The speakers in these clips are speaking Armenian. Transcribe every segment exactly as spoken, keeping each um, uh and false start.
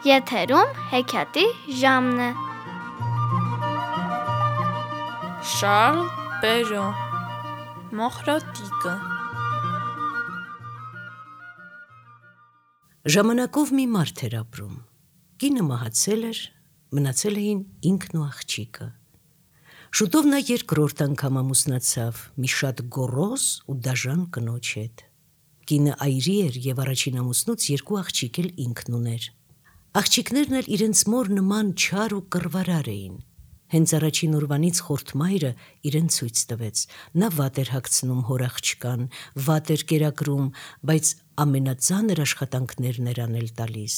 Եթերում հեքիաթի ժամն է։ Շարլ Պերո Մոխրոտիկը։ Ժամանակով մի մարդ էր ապրում։ Կինը մահացել էր, մնացել էին ինքն ու աղջիկը։ Շուտով նա երկրորդ անգամ ամուսնացավ մի շատ գոռոզ ու դաժան կնոջ հետ։ Կինը այրի էր և առաջին ամուսնուց երկու աղջիկ էլ ինքն ուներ։ Աղջիկներն էլ իրենց մոր նման չար ու կռվարար էին։ Հենց առաջին օրվանից խորթ մայրը իրեն ցույց տվեց։ Նա վատ էր հագցնում հոր աղջկան, վատ էր կերակրում, բայց ամենածանր աշխատանքներն էր անել տալիս։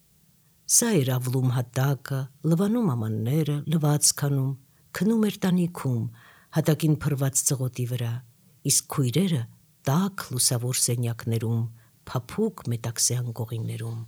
Սա էր ավլում հատակը, լվանում ամանները, լվացք անում, քնում էր տանիքում, հատակին փռված ծղոտի վրա, իսկ քույրերը տաք լուսավոր սենյակներում, փափուկ մետաքսե անկողիններում։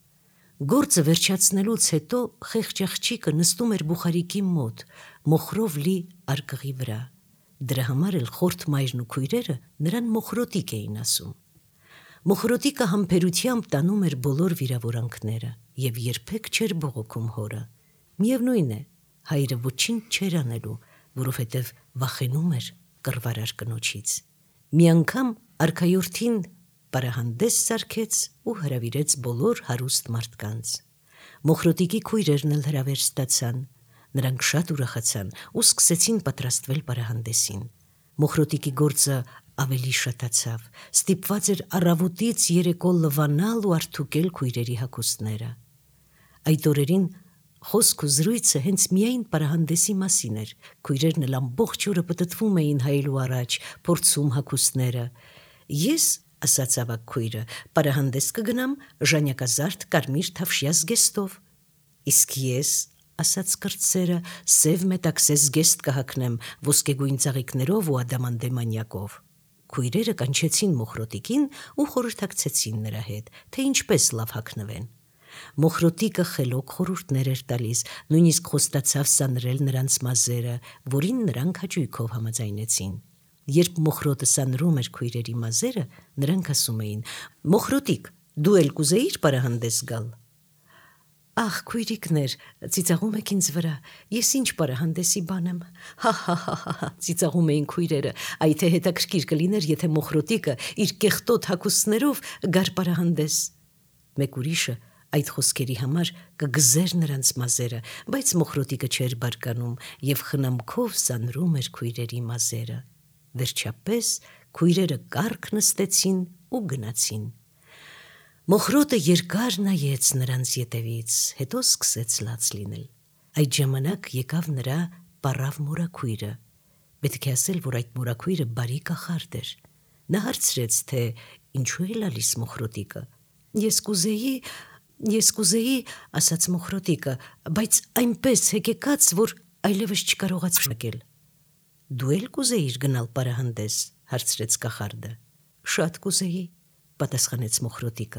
Գործը վերջացնելուց հետո խեղճ աղջիկը նստում էր բուխարիկի մոտ, մոխրով լի արկղի վրա։ Դրա համար էլ խորթ մայրն ու քույրերը նրան Մոխրոտիկ էին ասում։ Մոխրոտիկը համբերությամբ տանում էր բոլոր վիրավորանքները և երբեք չէր բողոքում հորը։ Միևնույն է, հայրը ոչինչ չէր անելու, որովհետև վախենում էր կռվարար կնոջից։ Մի անգամ արքայորդին պարահանդես սարքեց ու հրավիրեց բոլոր հարուստ մարդկանց։ Մոխրոտիկի քույրերն էլ հրավեր ստացան։ Նրանք շատ ուրախացան ու սկսեցին պատրաստվել պարահանդեսին։ Մոխրոտիկի գործը ավելի շատացավ, ստիպված էր առավոտից երեկո լվանալ ու արդուկել քույրերի հագուստները։ Այդ օրերին խոսք ու զրույցը հենց միայն պարահանդեսի մասին էր։ Քույրերն էլ ամբողջ օրը պտտվում էին հայելու առաջ, փորձում հագուստները։ Ես, ասաց ավագ քույրը, պարահանդես կգնամ ժանյակազարդ կարմիր թավշյա զգեստով։ Իսկ ես, ասաց կրտսերը, սև մետաքսե զգեստ կհագնեմ ոսկեգույն ծաղիկներով ու ադամանդե մանյակով։ Քույրերը կանչեցին Մոխրոտիկին ու խորհրդակցեցին նրա հետ, թե ինչպես լավ հագնվեն։ Մոխրոտիկը խելոք խորհուրդներ էր տալիս, նույնիսկ խոստացավ սանրել նրանց մազերը, որին նրանք հաճույքով համաձայնեցին։ Երբ Մոխրոտը սանրում էր քույրերի մազերը, նրանք ասում էին. «Մոխրոտիկ, դու էլ կուզեիր պարահանդես գալ»։ «Ախ, քույրիկներ, ծիծաղում եք ինձ վրա, ես ինչ պարահանդեսի բան եմ, հա՛հա՛հա՛հա», ծիծաղում էին քույրերը, այ թե հետաքրքիր կլիներ, եթե Մոխրոտիկը իր կեղտոտ հագուստներով գար պարահանդես։ Մեկ ուրիշը այդ խոսքերի համար կգզեր նրանց մազերը, բայց Մոխրոտիկը չէր բարկանում և խնամքով սանրում էր քույրերի մազերը։ Վերջապես քույրերը կառք նստեցին ու գնացին։ Մոխրոտը երկար նայեց նրանց ետևից, հետո սկսեց լաց լինել։ Այդ ժամանակ եկավ նրա պառավ մորաքույրը։ Պետք է ասել, որ այդ մորաքույրը բարի կախարդ էր։ Նա հարցրեց, թե ինչու է լալիս Մոխրոտիկը։ Ես կուզեի, ես կուզեի, ասաց Մոխրոտիկը, բայց այնպես հեկեկաց, որ այլևս չկարողացա շնորհակալ։ Դու էլ կուզեիր գնալ պարահանդես, հարցրեց կախարդը։ Շատ կուզեի, պատասխանեց Մոխրոտիկը։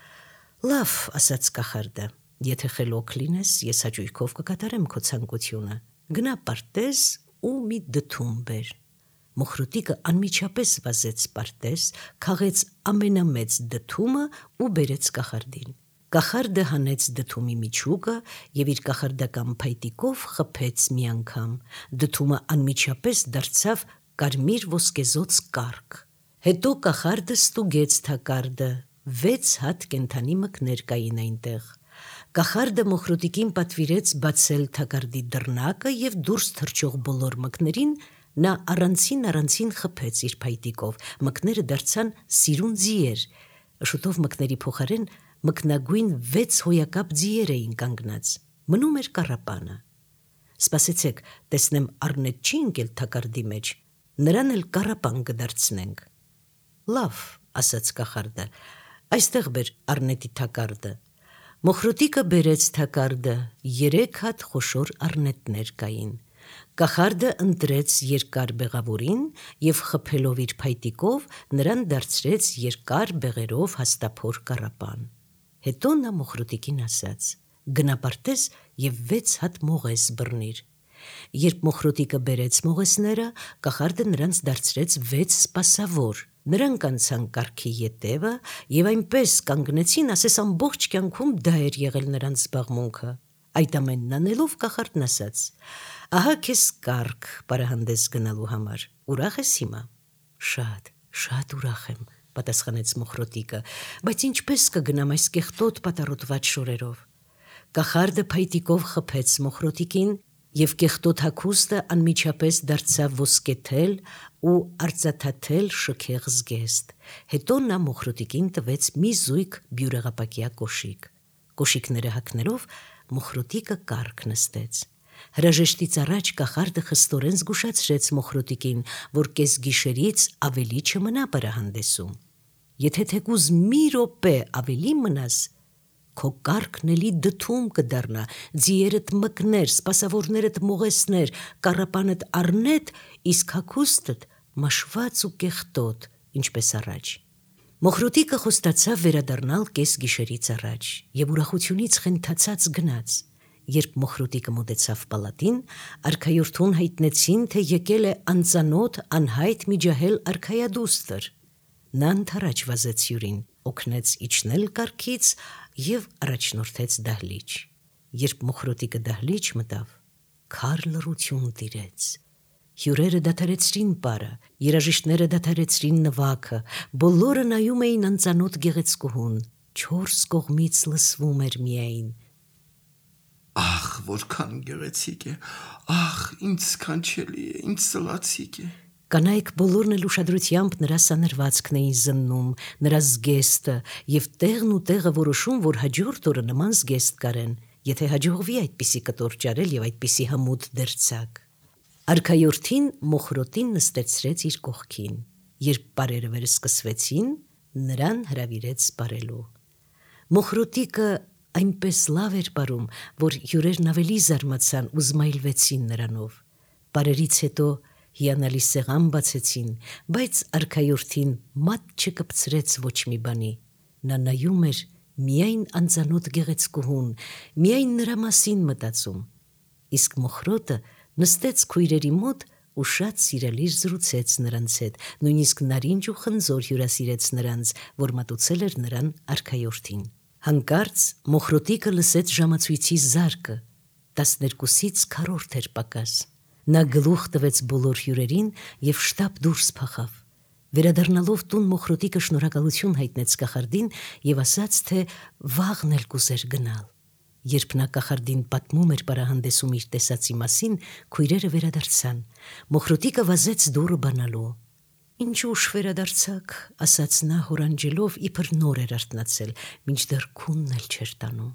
Լավ, ասաց կախարդը, եթե խելոք լինես, ես հաճույքով կկատարեմ քո ցանկությունը։ Գնա պարտեզ ու մի դդում բեր։ Մոխրոտիկը անմիջապես վազեց պարտեզ, քաղեց ամենամեծ դդումը ու բերեց կախարդին։ Կախարդը հանեց դդումի միջուկը և իր կախարդական փայտիկով խփեց մի անգամ։ Դդումը անմիջապես դարձավ կարմիր ոսկեզօծ կառք։ Հետո կախարդը ստուգեց թակարդը, վեց հատ կենդանի մկներ կային այնտեղ։ Կախարդը Մոխրոտիկին պատվիրեց բացել թակարդի դռնակը և դուրս թռչող բոլոր մկներին նա առանցին-առանցին խփեց իր փայտիկով, մկները դարձան սիրուն ձիեր։ Շուտով մկների փոխարեն մկնագույն վեց հոյակապ ձիեր էին կանգնած։ Մնում էր կառապանը։ Սպասեցեք, տեսնեմ առնետ չի ընկել թակարդի մեջ, նրան էլ կառապան կդարձնենք։ Լավ, ասաց կախարդը, այստեղ բեր առնետի թակարդը։ Մոխրոտիկը բերեց թակարդը, երեք հատ խոշոր առնետներ կային։ Կախարդը ընտրեց երկար բեղավորին և խփելով իր փայտիկով նրան դարձրեց երկար բեղերով հաստափոր կառապան։ Հետո նա Մոխրոտիկին ասաց. գնա պարտեզ և վեց հատ մողես բռնիր։ Երբ Մոխրոտիկը բերեց մողեսները, կախարդը նրանց դարձրեց վեց սպասավոր։ Նրանք անցան կառքի ետևը եւ այնպես կանգնեցին, ասես ամբողջ կյանքում դա էր եղել նրանց զբաղմունքը։ Այդ ամենն անելով կախարդն ասաց. «Ահա քեզ կառք պարահանդես գնալու համար։ Ուրախ ես հիմա»։ «Շատ, շատ ուրախ եմ», պատասխանեց Մոխրոտիկը, «բայց ինչպես կգնամ այս կեղտոտ պատառոտված շորերով»։ Կախարդը փայտիկով խփեց Մոխրոտիկին եւ կեղտոտ հագուստը անմիջապես դարձավ ոսկեթել ու արծաթաթել շքեղ զգեստ։ Հետո նա Մոխրոտիկին տվեց մի զույգ բյուրեղապակյա կոշիկ։ Կոշիկները հագնելով Մոխրոտիկը կառք նստեց։ Հրաժեշտից առաջ կախարդը խստորեն զգուշացրեց Մոխրոտիկին, որ կեսգիշերից ավելի չմնա պարահանդեսում։ Եթե թեկուզ մի րոպե ավելի մնաս, քո կառքն էլի դդում կդառնա, ձիերդ մկներ, սպասավորներդ մողեսներ, կառապանդ առնետ, իսկ հագուստդ մաշված ու կեղտոտ, ինչպես առաջ։ Մոխրոտիկը խոստացավ վերադառնալ կեսգիշերից առաջ եւ ուրախությունից խենթացած գնաց։ Երբ Մոխրոտիկը մոտեցավ պալատին, արքայորդուն հայտնեցին, թե եկել է անծանոթ անհայտ միջահել արքայադուստր։ Նա ընդառաջ վազեց հյուրին, օգնեց իջնել կառքից եւ առաջնորդեց դահլիճ։ Երբ Մոխրոտիկը դահլիճ մտավ, քար լռություն տիրեց։ Հյուրերը դադարեցրին պարը, երաժիշտները դադարեցրին նվագը, բոլորը նայում էին անծանոթ գեղեցկուհուն, չորս կողմից լսվում էր միայն. «Ախ, որքան գեղեցիկ է, ախ, ինչ սքանչելի է, ինչ սլացիկ է»։ Կանայք բոլորն էլ ուշադրությամբ նրա սանրվածքն էին զննում, նրա զգեստը եւ տեղն ու տեղը որոշում, որ հաջորդ օրը նման զգեստ կարեն, եթե հաջողվի այդպիսի կտոր ճարել եւ այդպիսի հմուտ դերձակ։ Արքայորդին Մոխրոտին նստեցրեց իր կողքին։ Երբ պարերը վերսկսվեցին, նրան հրավիրեց պարելու։ Մոխրոտիկը այնպես լավ էր պարում, որ հյուրերն ավելի զարմացան ու զմայլվեցին նրանով։ Պարերից հետո հիանալի սեղան բացեցին, բայց արքայորդին մատ չկպցրեց ոչ մի բանի։ Նա նայում էր միայն անծանոթ գեղեցկուհուն, միայն նրա մասին մտածում։ Իսկ Մոխրոտը նստեց քույրերի մոտ ու շատ սիրալիր զրուցեց նրանց հետ, նույնիսկ նարինջ ու խնձոր հյուրասիրեց նրանց, որ մատուցել էր նրան արքայորդին։ Հանկարծ Մոխրոտիկը լսեց ժամացույցի զարկը, տասներկուսից քառորդ էր պակաս։ Նա գլուխ տվեց բոլոր հյուրերին եւ շտապ դուրս փախավ։ Վերադառնալով տուն Մոխրոտիկը շնորհակալություն հայտնեց կախարդին եւ ասաց, թե վաղն էլ կուզեր գնալ։ Երբ նա կախարդին պատմում էր պարահանդեսում իր տեսածի մասին, քույրերը վերադարձան։ Մոխրոտիկը վազեց դուռը բանալու։ «Ինչ ուշ վերադարձաք», ասաց նա հորանջելով, իբր նոր էր արթնացել, մինչդեռ քունն էլ չէր տանում։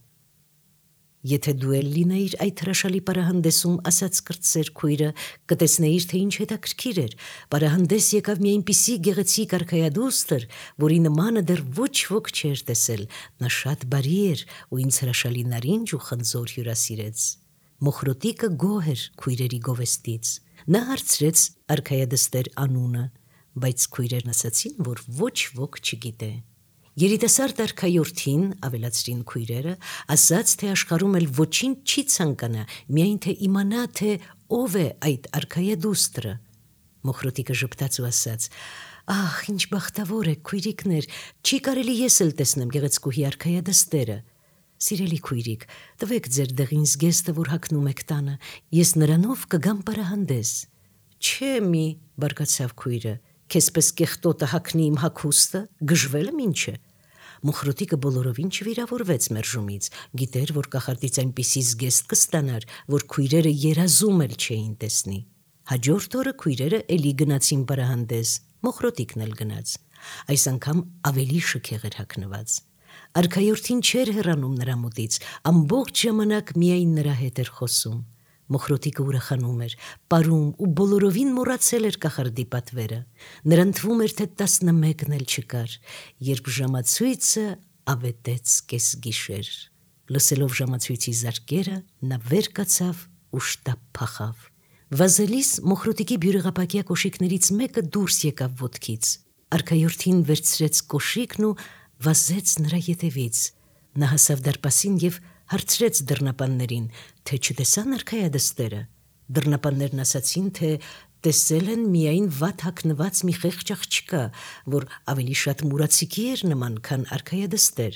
«Եթե դու էլ լինեիր այդ հրաշալի պարահանդեսում», ասաց կրտսեր քույրը, «կտեսնեիր, թե ինչ հետաքրքիր էր։ Պարահանդես եկավ մի այնպիսի գեղեցիկ արքայադուստր, որի նմանը դեռ ոչ ոք չէր տեսել։ Նա շատ բարի էր ու ինձ հրաշալի նարինջ ու խնձոր հյուրասիրեց»։ Մոխրոտիկը գոհ էր քույրերի գովեստից։ Նա հարցրեց արքայադստեր անունը, բայց քույրերն ասացին, որ ոչ ոք չգիտե։ Երիտասարդ արքայորդին, ավելացրին քույրերը, ասաց, թե աշխարհում էլ ոչինչ չի ցանկանա, միայն թե իմանա, թե ով է այդ արքայադուստրը։ Մոխրոտիկը ժպտաց ու ասաց. «Ախ, ինչ բախտավոր եք, քույրիկներ, չի կարելի ես էլ տեսնեմ գեղեցկուհի արքայադստերը։ Սիրելի քույրիկ, տվեք ձեր դեղին զգեստը, որ հագնում եք տանը, ես նրանով կգամ պարահանդես»։ «Չէ մի», բարկացավ քույրը, «քեզպես կեղտոտը հագնի իմ հագուստը, գժվել եմ ինչ է»։ Մոխրոտիկը բոլորովին չվիրավորվեց մերժումից, գիտեր, որ կախարդից այնպիսի զգեստ կստանար, որ քույրերը երազում էլ չէին տեսնի։ Հաջորդ օրը քույրերը էլի գնացին պարահանդես, Մոխրոտիկն էլ գնաց։ Այս անգամ ավելի շքեղ էր հագնված։ Արքայորդին չէր հեռանում նրա մոտից, ամբողջ ժամանակ միայն նրա հետ էր խոսում։ Մոխրոտիկը ուրախանում էր, պարում ու բոլորովին մոռացել էր կախարդի պատվերը։ Նրան թվում էր, թե տասնմեկն էլ չկար, երբ ժամացույցը ավետեց կեսգիշեր։ Լսելով ժամացույցի զարկերը, նա վեր կացավ ու շտապ փախավ։ Վազելիս Մոխրոտիկի բյուրեղապակյա կոշիկներից մեկը դուրս եկավ ոտքից։ Արքայորդին վերցրեց կոշիկն ու վազեց նրա ետևից։ Նա հասավ դարպասին եւ հարցրեց դռնապաններին, թե չտեսան արքայադստերը։ Դռնապաններն ասացին, թե տեսել են միայն վատ հագնված մի խեղճ աղջկա, որ ավելի շատ մուրացիկի էր նման, քան արքայադստեր։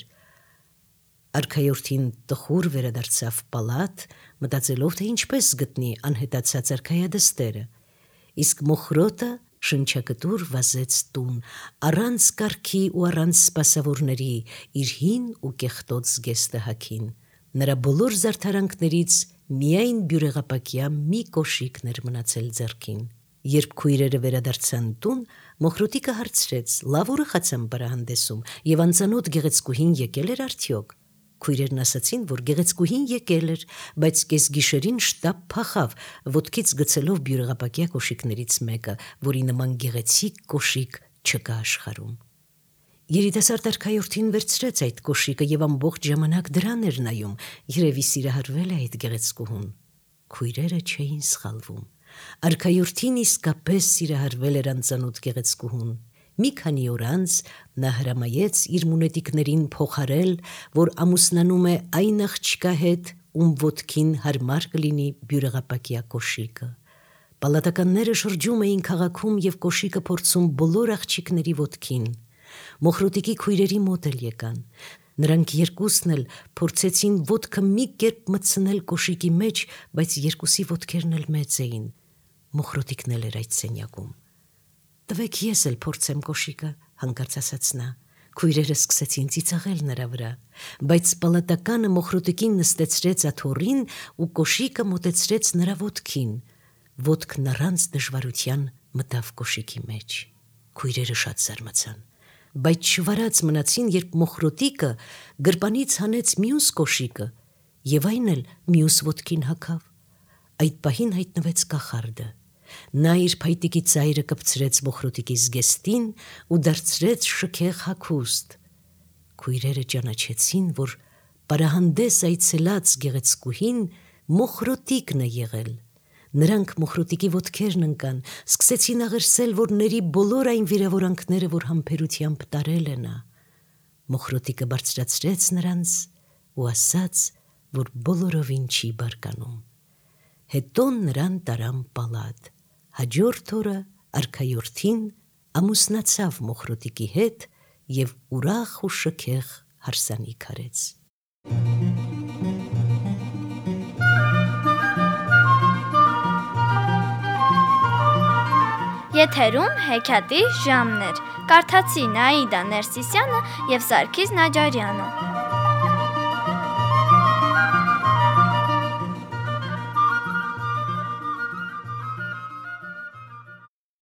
Արքայորդին տխուր վերադարձավ պալատ, մտածելով, թե ինչպես գտնի անհետացած արքայադստերը, իսկ Մոխրոտը շնչակտուր վազեց տուն, առանց կարգի ու առանց սպասավորների, իր հին ու կեղտոտ զգեստը հագին։ Նրա բոլոր զարդարանքներից միայն բյուրեղապակյա մի կոշիկն էր մնացել ձեռքին։ Երբ քույրերը վերադարձան տուն, Մոխրոտիկը հարցրեց. «Լավ ուրախացան պարահանդեսում եւ անծանոթ գեղեցկուհին եկել էր արդյոք»։ Քույրերն ասացին, որ գեղեցկուհին եկել էր, բայց կեսգիշերին շտապ փախավ, ոտքից գցելով բյուրեղապակյա կոշիկներից մեկը, որի նման գեղեցիկ կոշիկ չկա աշխարհում։ Երիտասարդ արքայորդին վերցրեց այդ կոշիկը եւ ամբողջ ժամանակ դրան էր նայում, երևի սիրահարվել է այդ գեղեցկուհուն։ Քույրերը չէին սխալվում։ Արքայորդին իսկապես սիրահարվել էր անծանոթ գեղեցկուհուն։ Մի քանի օր անց նա հրամայեց իր մունետիկներին փոխարել, որ ամուսնանում է այն աղջկա հետ, ում ոտքին հարմար կլինի բյուրեղապակյա կոշիկը։ Պալատականները շրջում էին քաղաքում եւ կոշիկը փորձում բոլոր աղջիկների ոտքին։ Մոխրոտիկի քույրերի մոտ էլ եկան։ Նրանք երկուսն էլ փորձեցին ոտքը մի կերպ մտցնել կոշիկի մեջ, բայց երկուսի ոտքերն էլ մեծ էին։ Մոխրոտիկն էլ էր այդ սենյակում։ «Տվեք ես էլ փորձեմ կոշիկը», հանկարծ ասաց նա։ Քույրերը սկսեցին ծիծաղել նրա վրա, բայց պալատականը Մոխրոտիկին նստեցրեց աթոռին ու կոշիկը մոտեցրեց նրա ոտքին։ Ոտքն առանց դժվարության մտավ կոշիկի մեջ։ Քույրերը շատ զարմացան, բայց շվարած մնացին, երբ Մոխրոտիկը գրպանից հանեց մյուս կոշիկը եւ այն էլ մյուս ոտքին հագավ։ Այդ պահին հայտնվեց կախարդը։ Նա իր փայտիկի ծայրը կպցրեց Մոխրոտիկի զգեստին ու դարձրեց շքեղ հագուստ։ Քույրերը ճանաչեցին, որ պարահանդես այցելած գեղեցկուհին Մոխրոտիկն է եղել։ Նրանք Մոխրոտիկի ոտքերն ընկան, սկսեցին աղերսել, որ ների բոլոր այն վիրավորանքները, որ համբերությամբ տարել է նա։ Մոխրոտիկը բարձրացրեց նրանց ու ասաց, որ բոլորովին չի բարկանում։ Հետո նրան տարան պալատ։ Հաջորդ օրը արքայորդին ամուսնացավ Մոխրոտիկի հետ եւ ուրախ ու շքեղ հարսանիք արեց։ Եթերում հեքիաթի ժամն էր։ Կարդացին Աիդա Ներսիսյանը եւ Սարգիս Նաջարյանը։